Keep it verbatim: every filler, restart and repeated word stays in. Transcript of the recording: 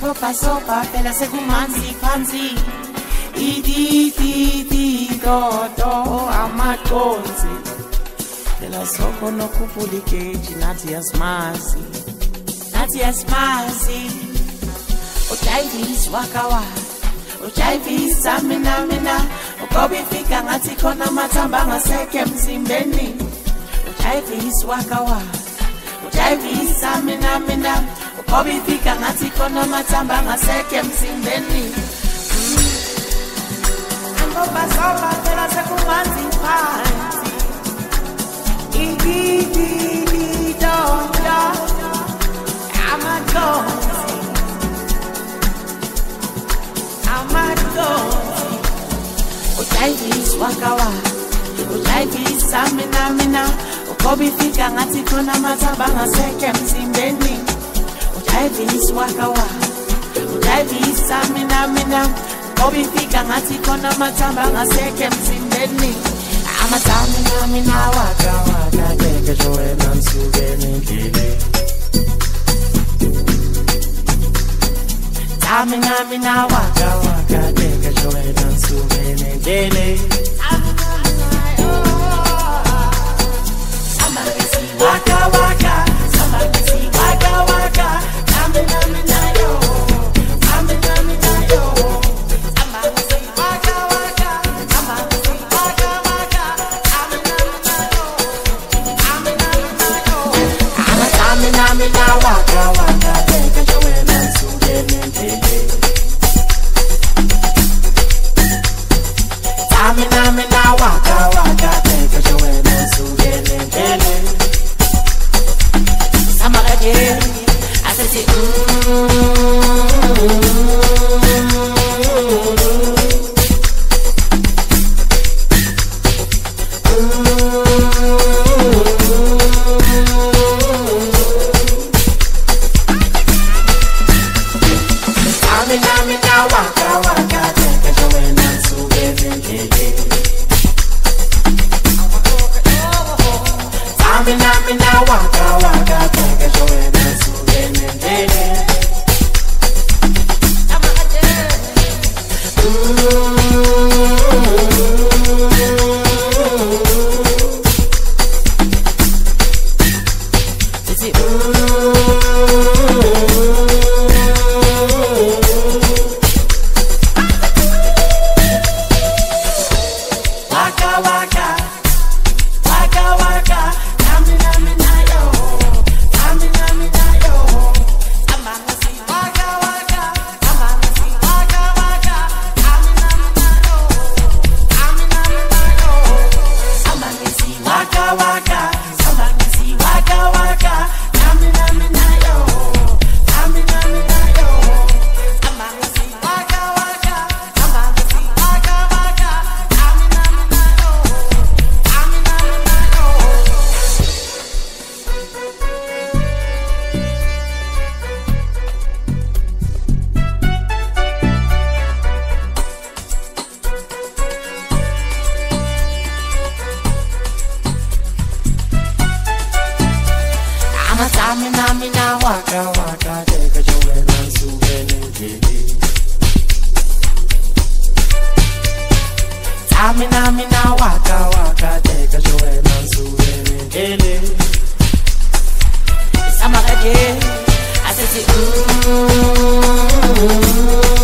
sopa sopa phela sekumanzi phansi idi di di do do amaconzi phela soko nokhuphula igeji nathi yasimazi nathi yasimazi uJavis wakawa uJavis mina mina ugobi fika ngathi khona mathamba ngaseke emzimbeni uJavis wakawa uJavis mina mina ugobi fika ngathi khona mathamba ngaseke emzimbeni angoba soba phela sekumanzi phansi idi di di do do amaconzi amaconzi uJavis wakawa uJavis mina mina ugobi fika ngathi khona mathamba ngaseke emzimbeni uJavis wakawa uJavis mina mina ugobi fika ngathi khona mathamba ngaseke emzimbeni amathami nami na waka waka keke joena nsuke nendlini Tami nami na waka waka keke joena nsuke nendlini Waka waka, somebody see waka waka, nami nami na yo, nami nami na yo. Somebody see waka waka, somebody see waka waka, nami nami na yo, nami nami na yo. Ama nami nami na waka waka, keke joena nsuke nendlini. Nami nami na waka waka, keke joena nsuke nendlini. Yeah, I said it. Nami nami na waka waka, keke joena nsuke nendlini. Nami nami na waka waka, keke joena nsuke nendlini. Waka waka, waka waka, nami nami na yo, nami nami na yo. Amanga si waka waka, amanga si waka waka, nami nami na yo, nami nami na yo. Amanga si waka waka, amanga si waka waka, nami nami na yo, nami nami na yo. Amanga si waka waka, amanga si waka waka, nami nami na yo, nami nami na yo. Ama tami nami na waka waka, keke joena nsuke nendlini. Tami nami na waka waka, keke joena nsuke nendlini. Sama again, I said it.